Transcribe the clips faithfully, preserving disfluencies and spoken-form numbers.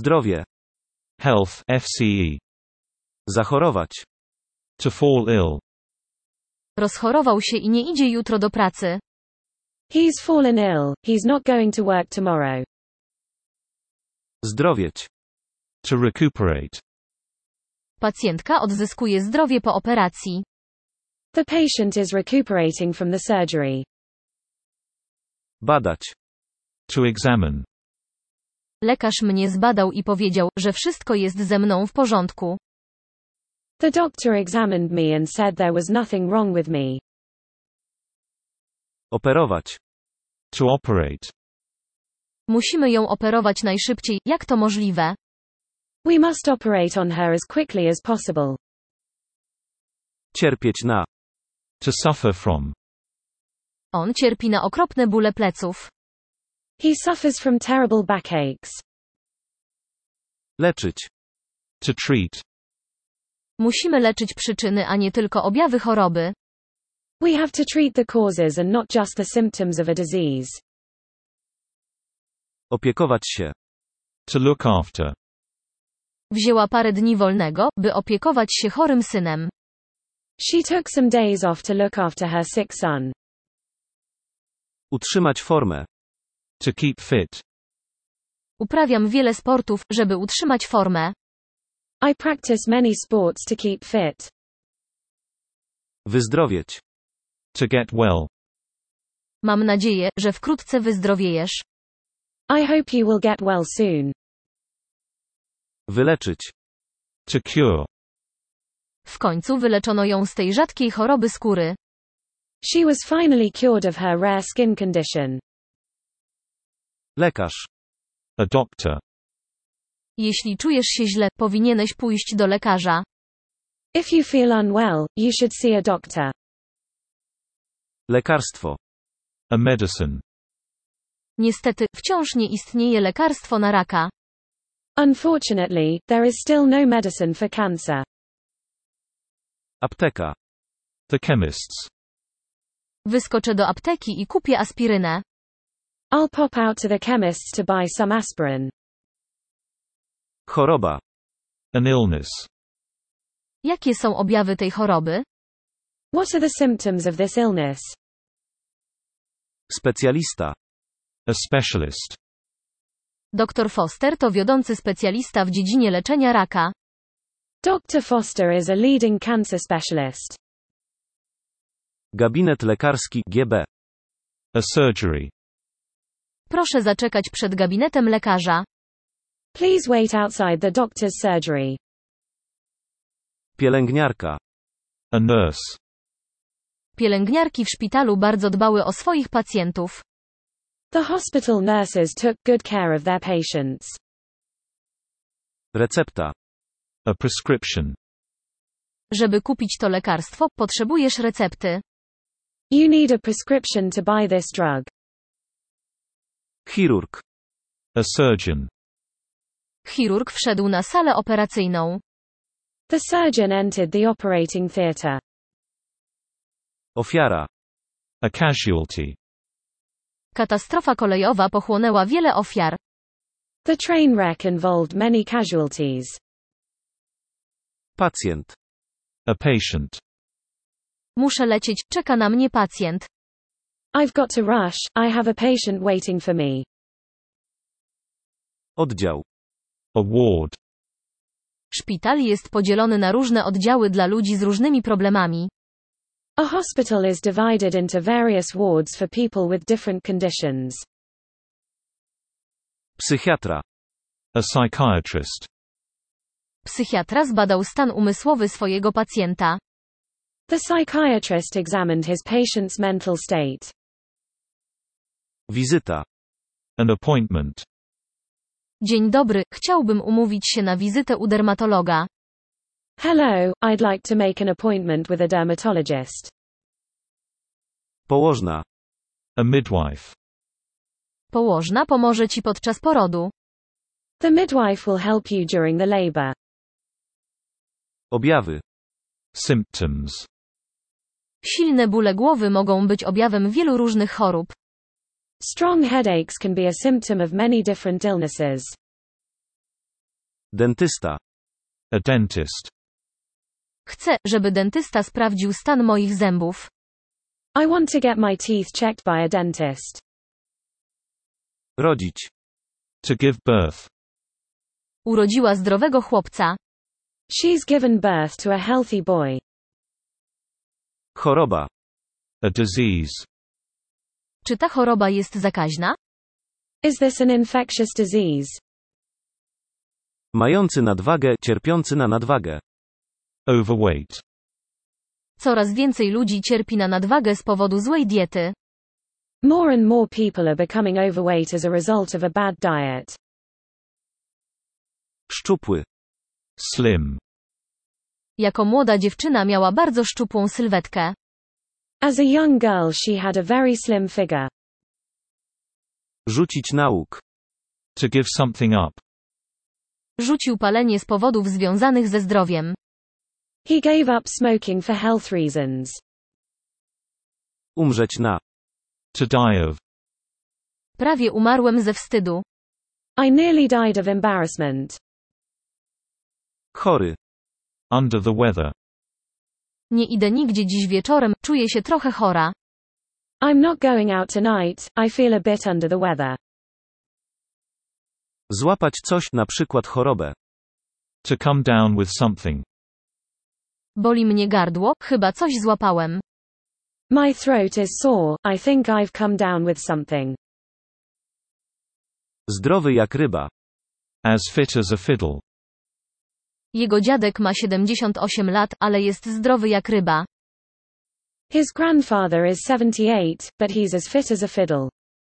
Zdrowie. Health, F C E. Zachorować. To fall ill. Rozchorował się i nie idzie jutro do pracy. He's fallen ill, he's not going to work tomorrow. Zdrowieć. To recuperate. Pacjentka odzyskuje zdrowie po operacji. The patient is recuperating from the surgery. Badać. To examine. Lekarz mnie zbadał i powiedział, że wszystko jest ze mną w porządku. The doctor examined me and said there was nothing wrong with me. Operować. To operate. Musimy ją operować najszybciej, jak to możliwe. We must operate on her as quickly as possible. Cierpieć na. To suffer from. On cierpi na okropne bóle pleców. He suffers from terrible backaches. Leczyć. To treat. Musimy leczyć przyczyny, a nie tylko objawy choroby. We have to treat the causes and not just the symptoms of a disease. Opiekować się. To look after. Wzięła parę dni wolnego, by opiekować się chorym synem. She took some days off to look after her sick son. Utrzymać formę. To keep fit. Uprawiam wiele sportów, żeby utrzymać formę. I practice many sports to keep fit. Wyzdrowieć. To get well. Mam nadzieję, że wkrótce wyzdrowiejesz. I hope you will get well soon. Wyleczyć. To cure. W końcu wyleczono ją z tej rzadkiej choroby skóry. She was finally cured of her rare skin condition. Lekarz. A doctor. Jeśli czujesz się źle, powinieneś pójść do lekarza. If you feel unwell, you should see a doctor. Lekarstwo. A medicine. Niestety, wciąż nie istnieje lekarstwo na raka. Unfortunately, there is still no medicine for cancer. Apteka. The chemists. Wyskoczę do apteki i kupię aspirynę. I'll pop out to the chemists to buy some aspirin. Choroba. An illness. Jakie są objawy tej choroby? What are the symptoms of this illness? Specjalista. A specialist. doktor Foster to wiodący specjalista w dziedzinie leczenia raka. doctor Foster is a leading cancer specialist. Gabinet lekarski G B. A surgery. Proszę zaczekać przed gabinetem lekarza. Please wait outside the doctor's surgery. Pielęgniarka. A nurse. Pielęgniarki w szpitalu bardzo dbały o swoich pacjentów. The hospital nurses took good care of their patients. Recepta. A prescription. Żeby kupić to lekarstwo, potrzebujesz recepty. You need a prescription to buy this drug. Chirurg. A surgeon. Chirurg wszedł na salę operacyjną. The surgeon entered the operating theatre. Ofiara. A casualty. Katastrofa kolejowa pochłonęła wiele ofiar. The train wreck involved many casualties. Pacjent. A patient. Muszę lecieć, czeka na mnie pacjent. I've got to rush, I have a patient waiting for me. Oddział. A ward. Szpital jest podzielony na różne oddziały dla ludzi z różnymi problemami. A hospital is divided into various wards for people with different conditions. Psychiatra. A psychiatrist. Psychiatra zbadał stan umysłowy swojego pacjenta. The psychiatrist examined his patient's mental state. Wizyta. An appointment. Dzień dobry, chciałbym umówić się na wizytę u dermatologa. Hello, I'd like to make an appointment with a dermatologist. Położna. A midwife. Położna pomoże ci podczas porodu. The midwife will help you during the labor. Objawy. Symptoms. Silne bóle głowy mogą być objawem wielu różnych chorób. Strong headaches can be a symptom of many different illnesses. Dentysta. A dentist. Chcę, żeby dentysta sprawdził stan moich zębów. I want to get my teeth checked by a dentist. Rodzić. To give birth. Urodziła zdrowego chłopca. She's given birth to a healthy boy. Choroba. A disease. Czy ta choroba jest zakaźna? Is this an infectious disease? Mający nadwagę, cierpiący na nadwagę. Overweight. Coraz więcej ludzi cierpi na nadwagę z powodu złej diety. More and more people are becoming overweight as a result of a bad diet. Szczupły. Slim. Jako młoda dziewczyna miała bardzo szczupłą sylwetkę. As a young girl she had a very slim figure. Rzucić nauk. To give something up. Rzucił palenie z powodów związanych ze zdrowiem. He gave up smoking for health reasons. Umrzeć na. To die of. Prawie umarłem ze wstydu. I nearly died of embarrassment. Chory. Under the weather. Nie idę nigdzie dziś wieczorem, czuję się trochę chora. I'm not going out tonight, I feel a bit under the weather. Złapać coś, na przykład chorobę. To come down with something. Boli mnie gardło, chyba coś złapałem. My throat is sore, I think I've come down with something. Zdrowy jak ryba. As fit as a fiddle. Jego dziadek ma siedemdziesiąt osiem lat, ale jest zdrowy jak ryba. His grandfather is seventy-eight, but he's as fit as a fiddle.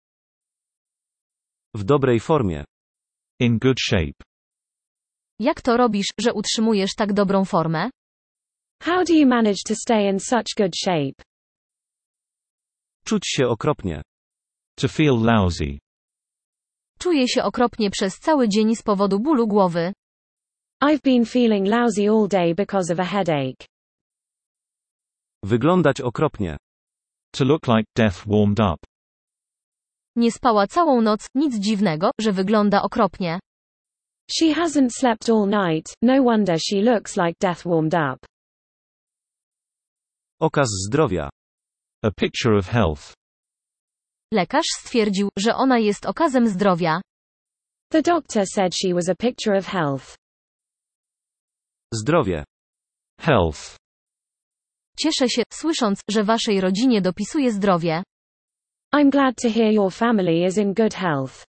W dobrej formie. In good shape. Jak to robisz, że utrzymujesz tak dobrą formę? How do you manage to stay in such good shape? Czuć się okropnie. To feel lousy. Czuję się okropnie przez cały dzień z powodu bólu głowy. I've been feeling lousy all day because of a headache. Wyglądać okropnie. To look like death warmed up. Nie spała całą noc, nic dziwnego, że wygląda okropnie. She hasn't slept all night, no wonder she looks like death warmed up. Okaz zdrowia. A picture of health. Lekarz stwierdził, że ona jest okazem zdrowia. The doctor said she was a picture of health. Zdrowie. Health. Cieszę się, słysząc, że waszej rodzinie dopisuje zdrowie. I'm glad to hear your family is in good health.